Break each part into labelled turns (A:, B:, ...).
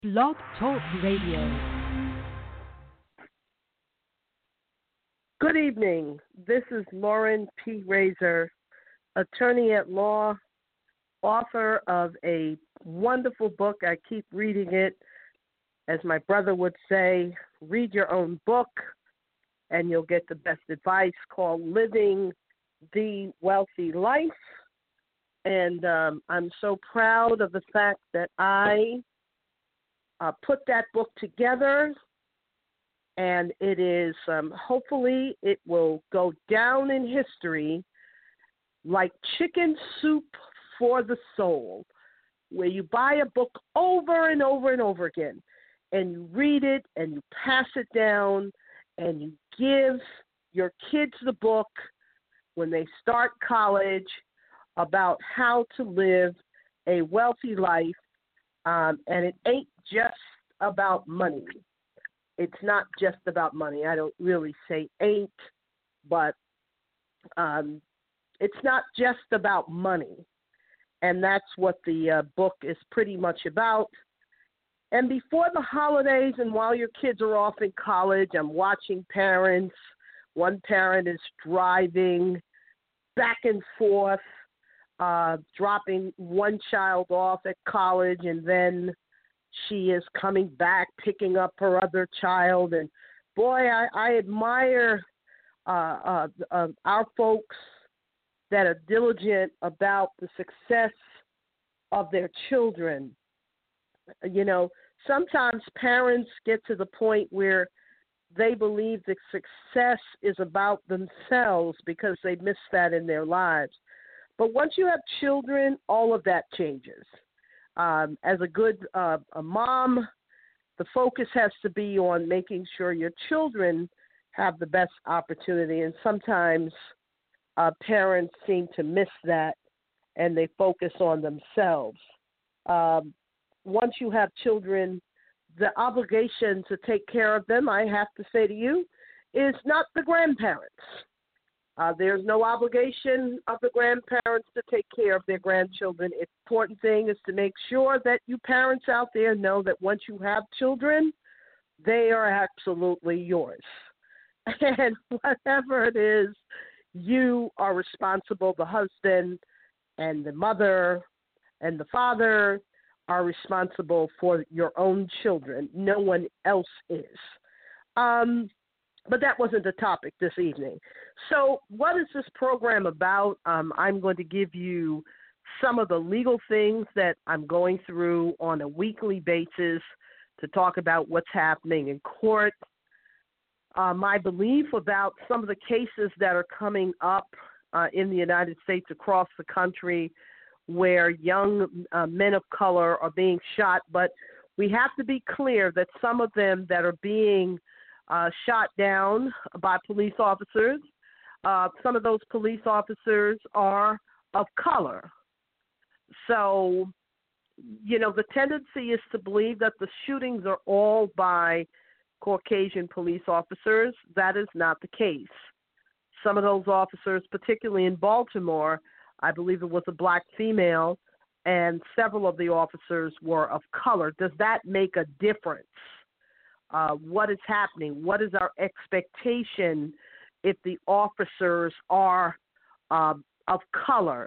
A: Blog Talk Radio.
B: Good evening. This is Lauren P. Razor, attorney at law, author of a wonderful book. I keep reading it. As my brother would say, read your own book and you'll get the best advice, called Living the Wealthy Life. And I'm so proud of the fact that I put that book together, and it is, hopefully, it will go down in history like chicken soup for the soul, where you buy a book over and over and over again, and you read it, and you pass it down, and you give your kids the book when they start college about how to live a wealthy life. And it ain't just about money. It's not just about money. I don't really say ain't, but it's not just about money. And that's what the book is pretty much about. And before the holidays and while your kids are off in college, I'm watching parents. One parent is driving back and forth, dropping one child off at college, and then she is coming back, picking up her other child. And boy, I admire our folks that are diligent about the success of their children. You know, sometimes parents get to the point where they believe that success is about themselves because they missed that in their lives. But once you have children, all of that changes. As a good a mom, the focus has to be on making sure your children have the best opportunity. And sometimes parents seem to miss that, and they focus on themselves. Once you have children, the obligation to take care of them, I have to say to you, is not the grandparents. There's no obligation of the grandparents to take care of their grandchildren. The important thing is to make sure that you parents out there know that once you have children, they are absolutely yours. And whatever it is, you are responsible. The husband and the mother and the father are responsible for your own children. No one else is. But that wasn't the topic this evening. So what is this program about? I'm going to give you some of the legal things that I'm going through on a weekly basis to talk about what's happening in court. My belief about some of the cases that are coming up in the United States across the country where young men of color are being shot. But we have to be clear that some of them that are being shot down by police officers, some of those police officers are of color. So, you know, the tendency is to believe that the shootings are all by Caucasian police officers. That is not the case. Some of those officers, particularly in Baltimore, I believe it was a black female, and several of the officers were of color. Does that make a difference? What is happening? What is our expectation if the officers are of color?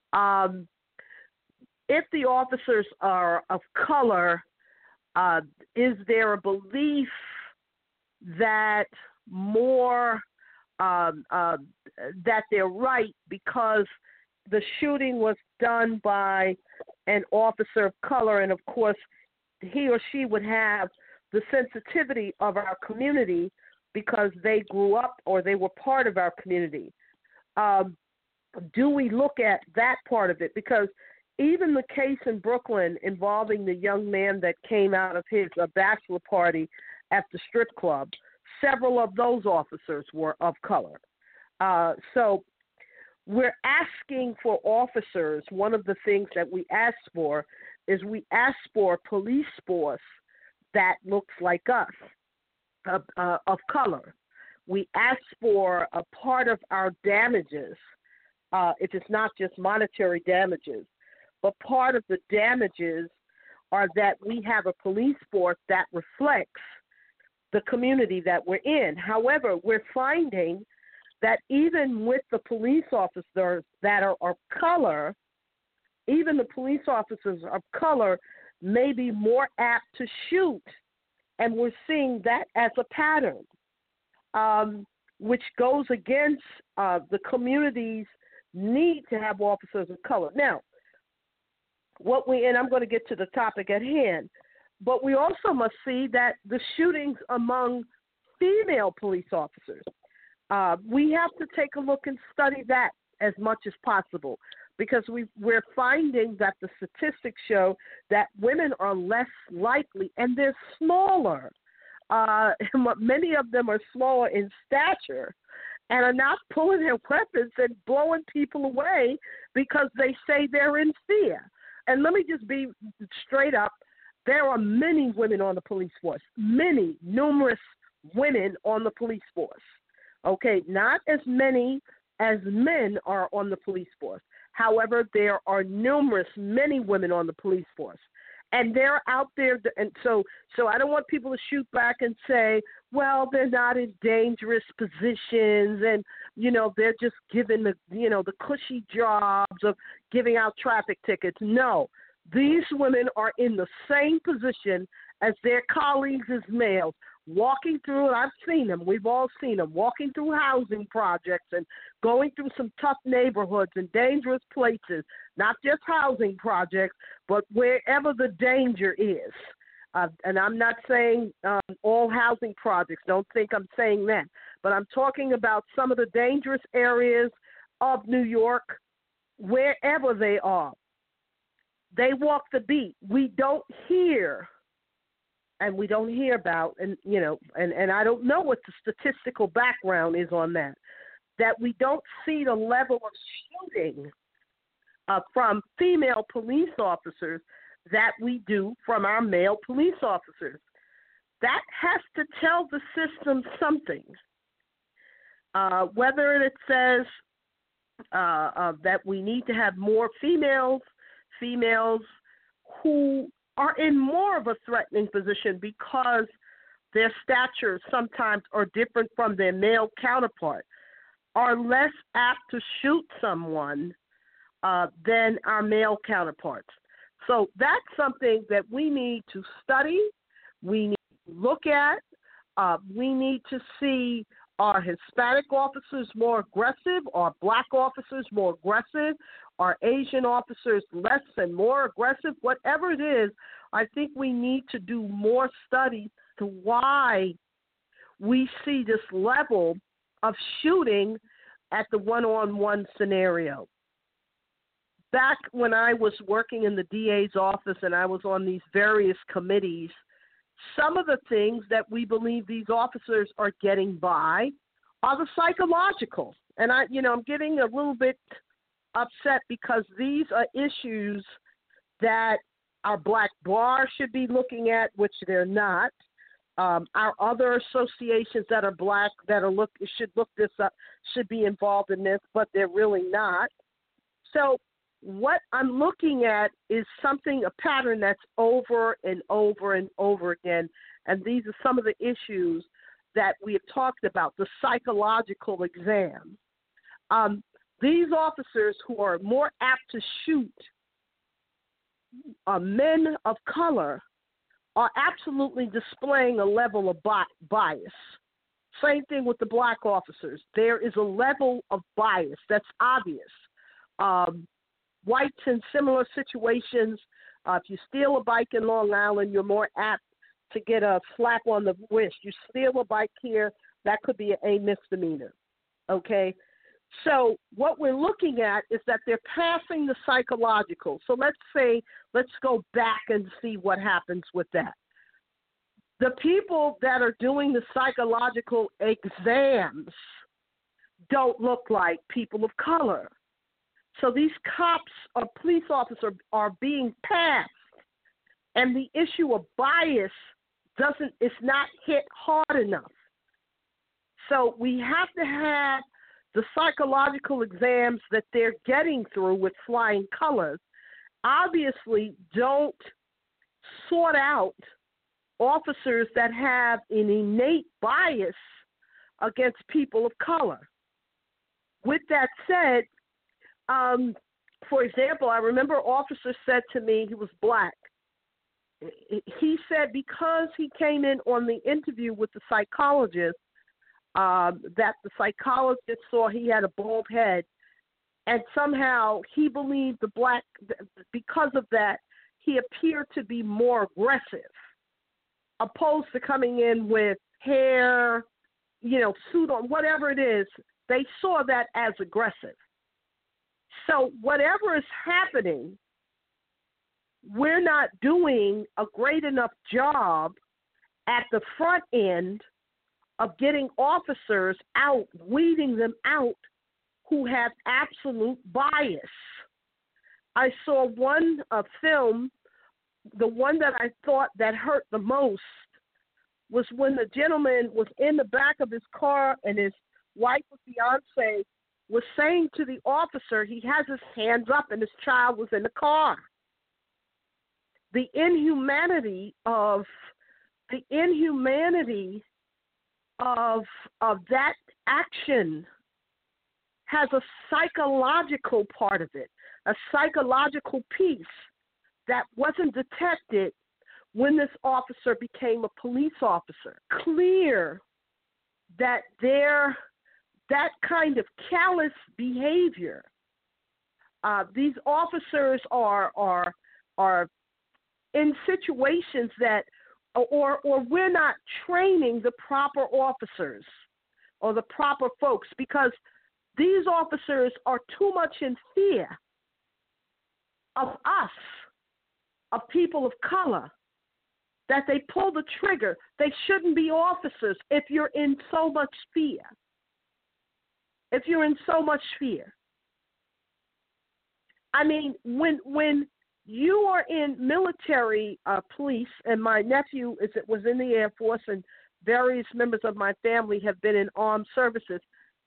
B: If the officers are of color, is there a belief that more that they're right because the shooting was done by an officer of color, and of course he or she would have the sensitivity of our community because they grew up or they were part of our community? Do we look at that part of it? Because even the case in Brooklyn involving the young man that came out of his bachelor party at the strip club, several of those officers were of color. So we're asking for officers. One of the things that we ask for is we ask for a police force that looks like us, of color. We ask for a part of our damages, if it's not just monetary damages, but part of the damages are that we have a police force that reflects the community that we're in. However, we're finding that even with the police officers that are of color, even the police officers of color may be more apt to shoot. And we're seeing that as a pattern, which goes against the community's need to have officers of color. Now, and I'm going to get to the topic at hand, but we also must see that the shootings among female police officers, we have to take a look and study that as much as possible, because we're finding that the statistics show that women are less likely, and they're smaller. Many of them are smaller in stature and are not pulling their weapons and blowing people away because they say they're in fear. And let me just be straight up. There are many women on the police force, numerous women on the police force. Okay, not as many as men are on the police force. However, there are many women on the police force. And they're out there, and so I don't want people to shoot back and say, well, they're not in dangerous positions, and they're just given the cushy jobs of giving out traffic tickets. No, these women are in the same position as their colleagues as males, walking through, and I've seen them, we've all seen them, walking through housing projects and going through some tough neighborhoods and dangerous places, not just housing projects, but wherever the danger is. And I'm not saying all housing projects, don't think I'm saying that, but I'm talking about some of the dangerous areas of New York, wherever they are. They walk the beat. We don't hear about, and I don't know what the statistical background is on that we don't see the level of shooting from female police officers that we do from our male police officers. That has to tell the system something. Whether it says that we need to have more females who are in more of a threatening position because their statures sometimes are different from their male counterpart, are less apt to shoot someone than our male counterparts. So that's something that we need to study, we need to look at, we need to see, are Hispanic officers more aggressive? Are black officers more aggressive? Are Asian officers less and more aggressive? Whatever it is, I think we need to do more study to why we see this level of shooting at the one-on-one scenario. Back when I was working in the DA's office and I was on these various committees, some of the things that we believe these officers are getting by are the psychological. And I'm getting a little bit upset because these are issues that our black bar should be looking at, which they're not. Our other associations that are black that should look this up should be involved in this, but they're really not. So what I'm looking at is a pattern that's over and over and over again, and these are some of the issues that we have talked about, the psychological exam. These officers who are more apt to shoot men of color are absolutely displaying a level of bias. Same thing with the black officers. There is a level of bias that's obvious. Whites in similar situations, if you steal a bike in Long Island, you're more apt to get a slap on the wrist. You steal a bike here, that could be a misdemeanor, okay? So what we're looking at is that they're passing the psychological. So let's go back and see what happens with that. The people that are doing the psychological exams don't look like people of color. So these cops or police officers are being passed, and the issue of bias it's not hit hard enough. So we have to have the psychological exams that they're getting through with flying colors obviously don't sought out officers that have an innate bias against people of color. With that said, for example, I remember an officer said to me, he was black. He said because he came in on the interview with the psychologist, that the psychologist saw he had a bald head, and somehow he believed because of that, he appeared to be more aggressive, opposed to coming in with hair, suit on, whatever it is. They saw that as aggressive. So whatever is happening, we're not doing a great enough job at the front end of getting officers out, weeding them out who have absolute bias. I saw one film, the one that I thought that hurt the most was when the gentleman was in the back of his car and his wife or fiance was saying to the officer, he has his hands up and his child was in the car. The inhumanity of that action has a psychological part of it, a psychological piece that wasn't detected when this officer became a police officer. Clear that that kind of callous behavior, these officers are in situations that, or we're not training the proper officers or the proper folks, because these officers are too much in fear of us, of people of color, that they pull the trigger. They shouldn't be officers if you're in so much fear. If you're in so much fear. I mean, when you are in military police, and my nephew was in the Air Force, and various members of my family have been in armed services,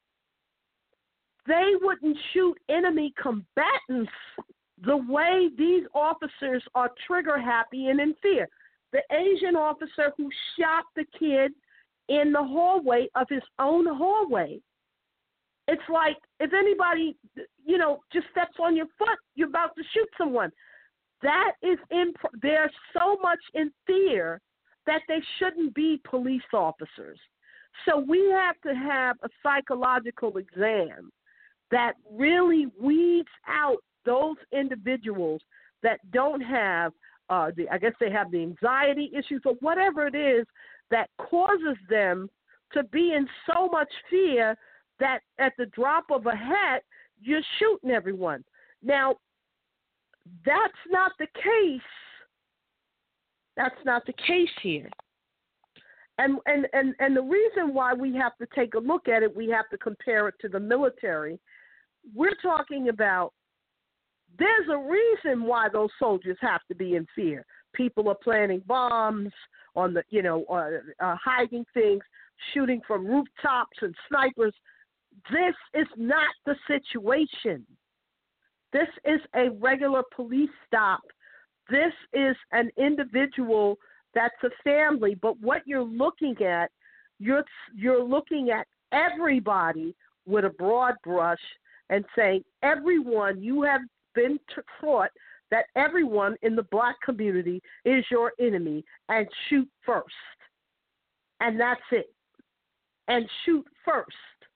B: they wouldn't shoot enemy combatants the way these officers are trigger happy and in fear. The Asian officer who shot the kid in the hallway of his own hallway, it's like if anybody, just steps on your foot, you're about to shoot someone. That is they're so much in fear that they shouldn't be police officers. So we have to have a psychological exam that really weeds out those individuals that don't have, I guess they have the anxiety issues or whatever it is that causes them to be in so much fear that at the drop of a hat, you're shooting everyone. Now, that's not the case. That's not the case here. And the reason why we have to take a look at it, we have to compare it to the military. We're talking about there's a reason why those soldiers have to be in fear. People are planting bombs on the, hiding things, shooting from rooftops and snipers. This is not the situation. This is a regular police stop. This is an individual that's a family. But what you're looking at, you're looking at everybody with a broad brush and saying, everyone, you have been taught that everyone in the black community is your enemy, and shoot first. And that's it. And shoot first.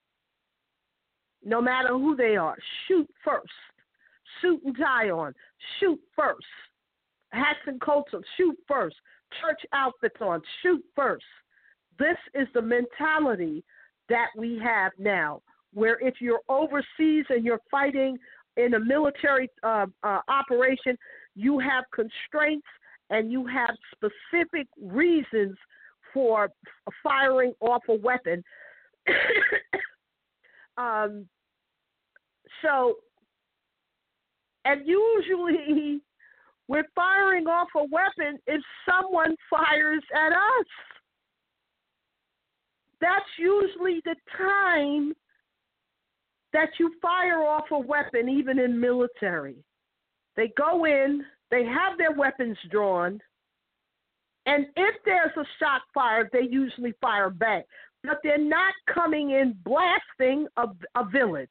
B: No matter who they are, shoot first. Suit and tie on, shoot first. Hats and coats on, shoot first. Church outfits on, shoot first. This is the mentality that we have now, where if you're overseas and you're fighting in a military operation, you have constraints and you have specific reasons for firing off a weapon. And usually we're firing off a weapon if someone fires at us. That's usually the time that you fire off a weapon, even in military. They go in, they have their weapons drawn, And if there's a shot fired, they usually fire back. But they're not coming in blasting a village.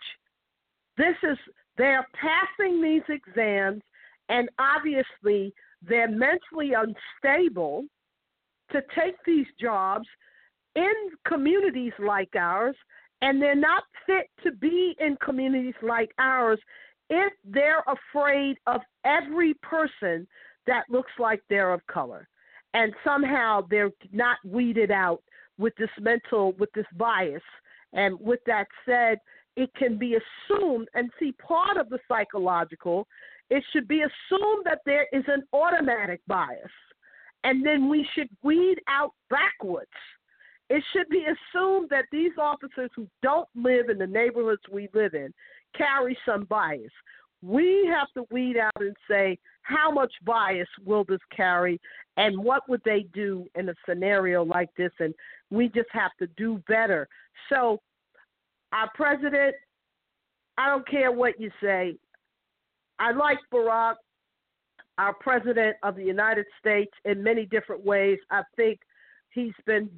B: They're passing these exams, and obviously they're mentally unstable to take these jobs in communities like ours, and they're not fit to be in communities like ours if they're afraid of every person that looks like they're of color. And somehow they're not weeded out with this bias. And with that said, it can be assumed, and see, part of the psychological, it should be assumed that there is an automatic bias. And then we should weed out backwards. It should be assumed that these officers who don't live in the neighborhoods we live in carry some bias. We have to weed out and say, how much bias will this carry, and what would they do in a scenario like this? And we just have to do better. So our president, I don't care what you say. I like Barack, our president of the United States, in many different ways. I think he's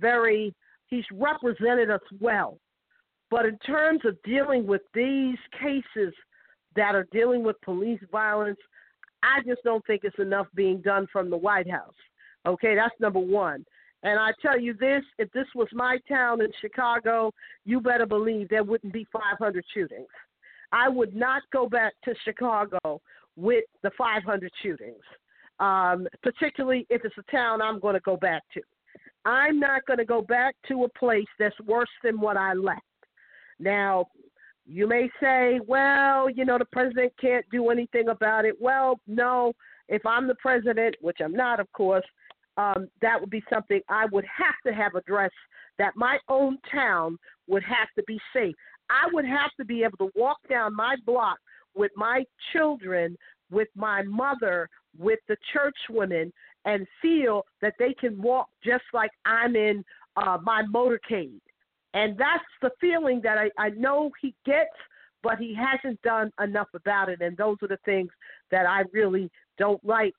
B: represented us well. But in terms of dealing with these cases that are dealing with police violence, I just don't think it's enough being done from the White House. Okay, that's number one. And I tell you this, if this was my town in Chicago, you better believe there wouldn't be 500 shootings. I would not go back to Chicago with the 500 shootings, particularly if it's a town I'm going to go back to. I'm not going to go back to a place that's worse than what I left. Now, you may say, well, the president can't do anything about it. Well, no, if I'm the president, which I'm not, of course, that would be something I would have to have addressed, that my own town would have to be safe. I would have to be able to walk down my block with my children, with my mother, with the church women, and feel that they can walk just like I'm in my motorcade. And that's the feeling that I know he gets, but he hasn't done enough about it. And those are the things that I really don't like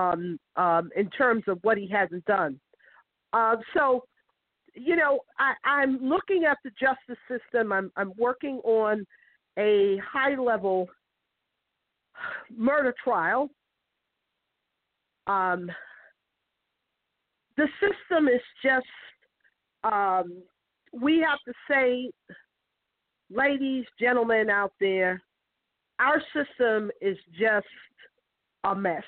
B: in terms of what he hasn't done. So, I'm looking at the justice system. I'm working on a high-level murder trial. The system is just, we have to say, ladies, gentlemen out there, our system is just a mess.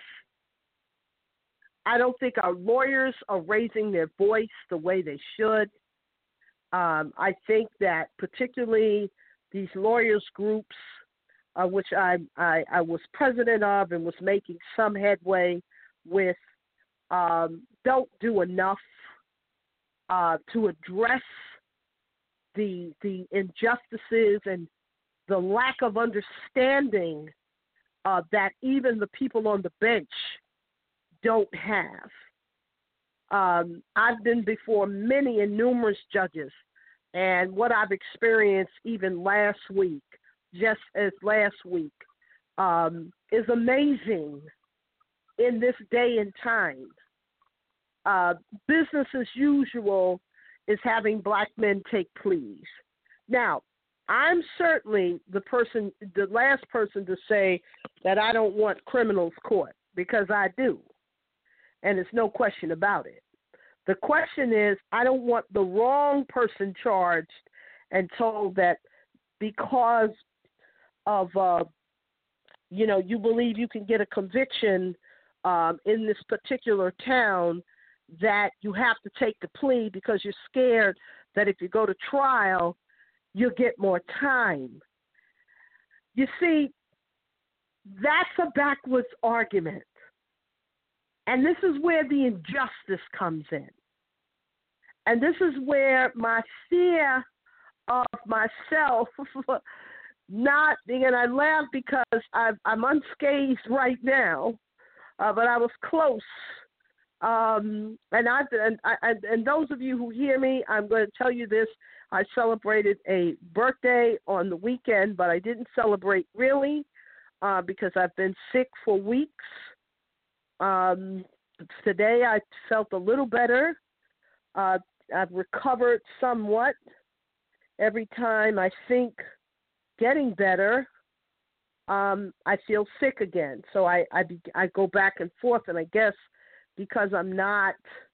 B: I don't think our lawyers are raising their voice the way they should. I think that particularly these lawyers groups, which I was president of and was making some headway with, don't do enough to address the injustices and the lack of understanding that even the people on the bench don't have. I've been before many and numerous judges, and what I've experienced even last week, just as last week, is amazing in this day and time. Business as usual is having black men take pleas. Now, I'm certainly the last person to say that I don't want criminals caught, because I do. And there's no question about it. The question is, I don't want the wrong person charged and told that because of, you believe you can get a conviction in this particular town, that you have to take the plea because you're scared that if you go to trial, you'll get more time. You see, that's a backwards argument. And this is where the injustice comes in. And this is where my fear of myself not being, and I laugh because I'm unscathed right now, but I was close. And those of you who hear me, I'm going to tell you this. I celebrated a birthday on the weekend, but I didn't celebrate really because I've been sick for weeks. today I felt a little better. I've recovered somewhat. Every time I think getting better, I feel sick again. So I go back and forth, and I guess because I'm not,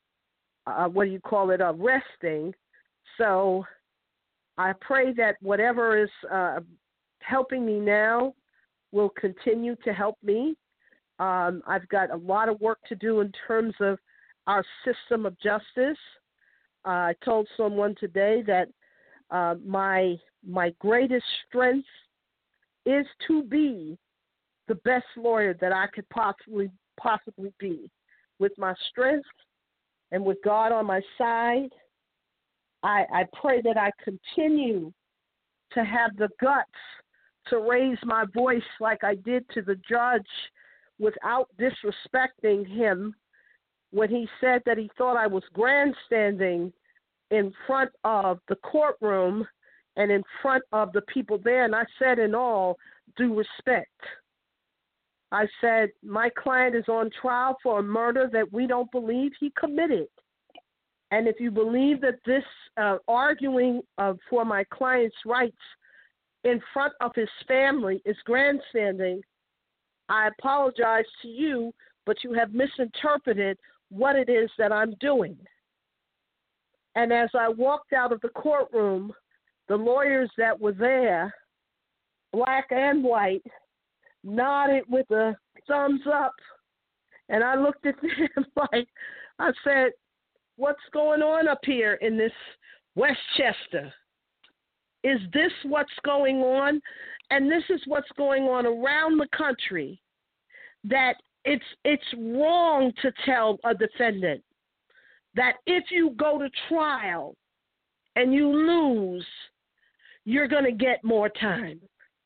B: resting. So I pray that whatever is helping me now will continue to help me. I've got a lot of work to do in terms of our system of justice. I told someone today that my greatest strength is to be the best lawyer that I could possibly be. With my strength and with God on my side, I pray that I continue to have the guts to raise my voice like I did to the judge without disrespecting him when he said that he thought I was grandstanding in front of the courtroom and in front of the people there. And I said, in all due respect, I said, my client is on trial for a murder that we don't believe he committed. And if you believe that this arguing for my client's rights in front of his family is grandstanding, I apologize to you, but you have misinterpreted what it is that I'm doing. And as I walked out of the courtroom, the lawyers that were there, black and white, nodded with a thumbs up. And I looked at them like, I said, what's going on up here in this Westchester? Is this what's going on? And this is what's going on around the country, that it's wrong to tell a defendant that if you go to trial and you lose, you're going to get more time.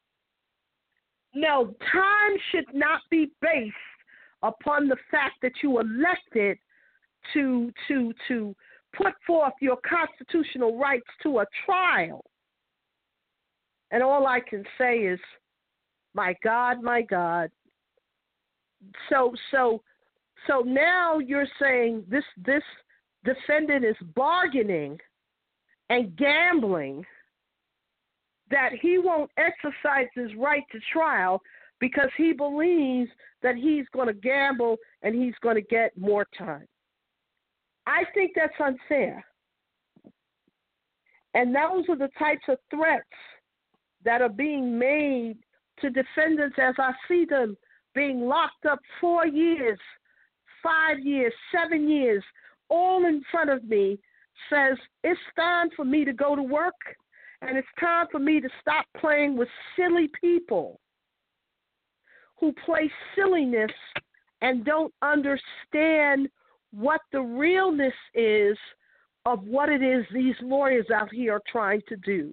B: No, time should not be based upon the fact that you elected to put forth your constitutional rights to a trial. And all I can say is, my God, my God. So now you're saying this defendant is bargaining and gambling that he won't exercise his right to trial because he believes that he's going to gamble and he's going to get more time. I think that's unfair. And those are the types of threats that are being made to defendants as I see them being locked up 4 years, 5 years, 7 years, all in front of me, says it's time for me to go to work. And it's time for me to stop playing with silly people who play silliness and don't understand what the realness is of what it is these lawyers out here are trying to do.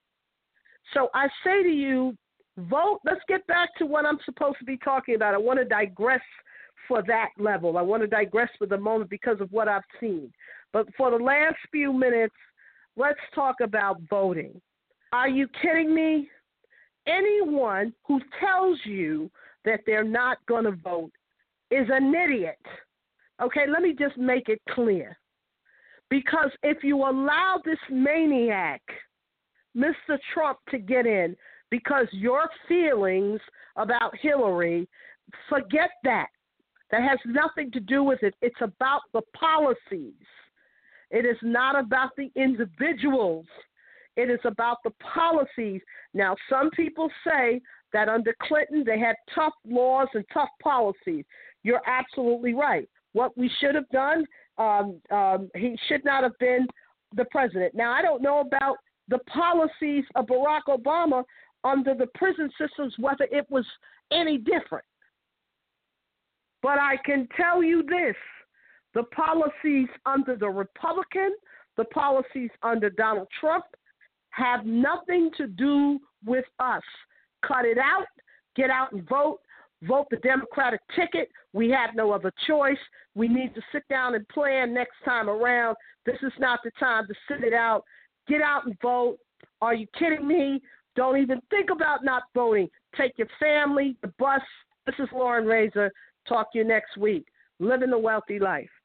B: So I say to you, vote. Let's get back to what I'm supposed to be talking about. I want to digress for that level. I want to digress for the moment because of what I've seen. But for the last few minutes, let's talk about voting. Are you kidding me? Anyone who tells you that they're not going to vote is an idiot. Okay, let me just make it clear. Because if you allow this maniac, Mr. Trump, to get in because your feelings about Hillary, forget that. That has nothing to do with it. It's about the policies. It is not about the individuals. It is about the policies. Now, some people say that under Clinton they had tough laws and tough policies. You're absolutely right. What we should have done, he should not have been the president. Now, I don't know about the policies of Barack Obama under the prison systems, whether it was any different. But I can tell you this, the policies under the Republican, the policies under Donald Trump have nothing to do with us. Cut it out, get out and vote the Democratic ticket. We have no other choice. We need to sit down and plan next time around. This is not the time to sit it out. Get out and vote. Are you kidding me? Don't even think about not voting. Take your family, the bus. This is Lauren Razor. Talk to you next week. living a wealthy life.